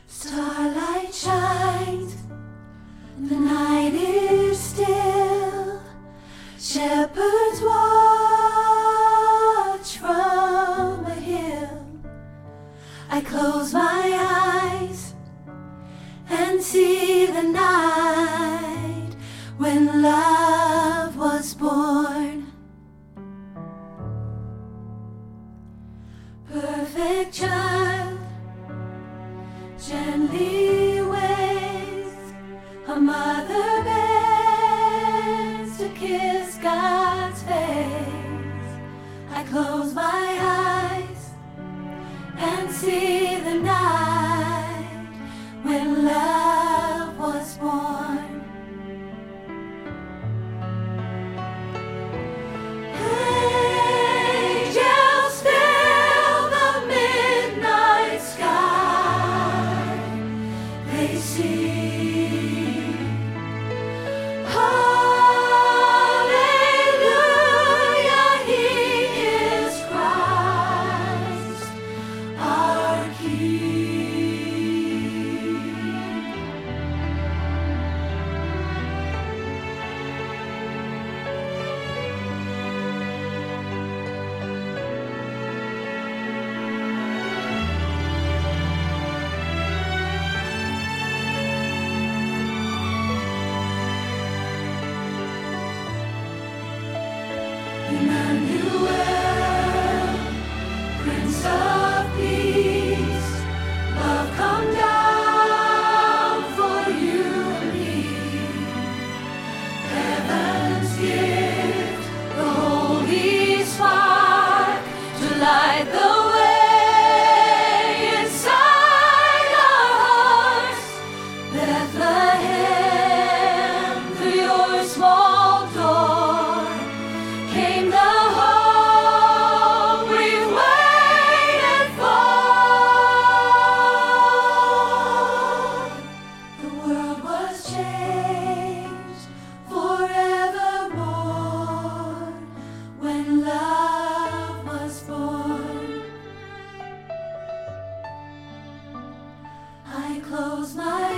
Starlight shines, the night is still. Shepherds watch from a hill. I close my eyes and see the night when love was born. Perfect child, gently ways, a mother bends to kiss God's face. I close my eyes and see the night when love was born. Angels fill the midnight sky. They sing, Hallelujah, He is Christ, our King. Emmanuel, Prince of Peace, love come down for you and me. Heaven's gift, the holy spark to light the way inside our hearts. Bethlehem, through your small door came the hope we've waited for. The world was changed forevermore when love was born. I close my